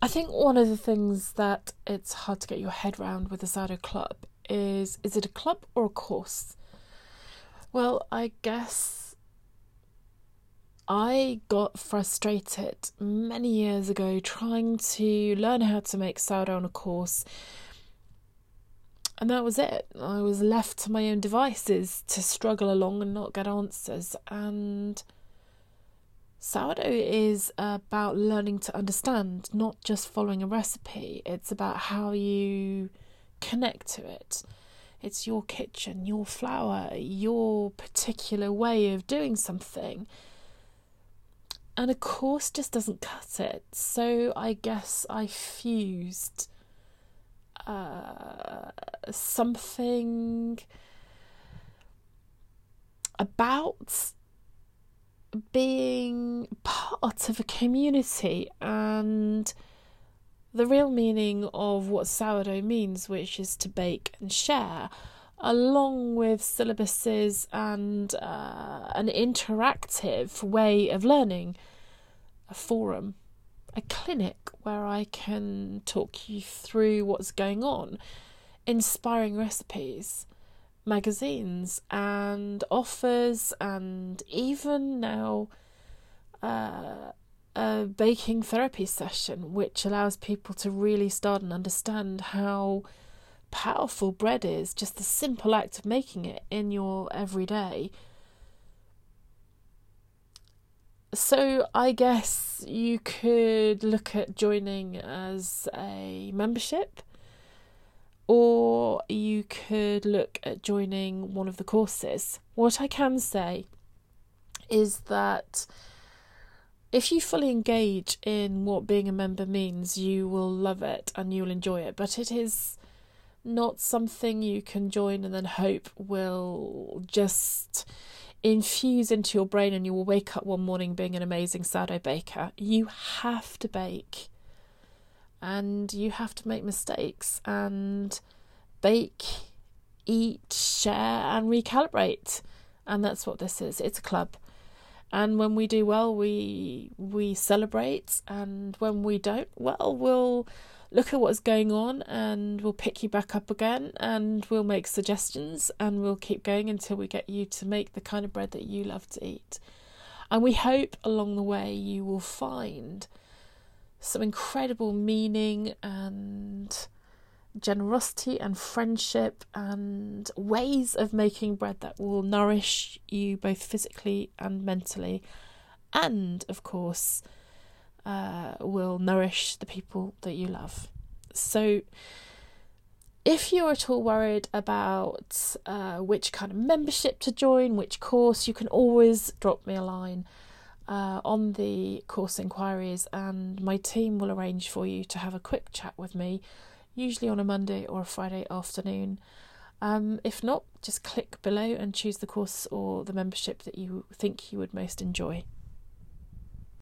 I think one of the things that it's hard to get your head around with the Sourdough Club is it a club or a course? Well, I guess I got frustrated many years ago trying to learn how to make sourdough on a course, and that was it. I was left to my own devices to struggle along and not get answers. And sourdough is about learning to understand, not just following a recipe. It's about how you connect to it. It's your kitchen, your flour, your particular way of doing something. And a course just doesn't cut it. So I guess I fused something about being part of a community and the real meaning of what sourdough means, which is to bake and share, along with syllabuses and an interactive way of learning, a forum, a clinic where I can talk you through what's going on, inspiring recipes, magazines and offers, and even now a baking therapy session, which allows people to really start and understand how powerful bread is, just the simple act of making it in your everyday. So I guess you could look at joining as a membership, or you could look at joining one of the courses. What I can say is that if you fully engage in what being a member means, you will love it and you'll enjoy it. But it is not something you can join and then hope will just infuse into your brain and you will wake up one morning being an amazing sourdough baker. You have to bake. And you have to make mistakes and bake, eat, share and recalibrate. And that's what this is. It's a club. And when we do well, we celebrate. And when we don't, well, we'll look at what's going on and we'll pick you back up again and we'll make suggestions and we'll keep going until we get you to make the kind of bread that you love to eat. And we hope along the way you will find some incredible meaning and generosity and friendship and ways of making bread that will nourish you both physically and mentally, and of course will nourish the people that you love. So if you're at all worried about which kind of membership to join, which course, you can always drop me a line on the course inquiries and my team will arrange for you to have a quick chat with me, usually on a Monday or a Friday afternoon. If not, just click below and choose the course or the membership that you think you would most enjoy.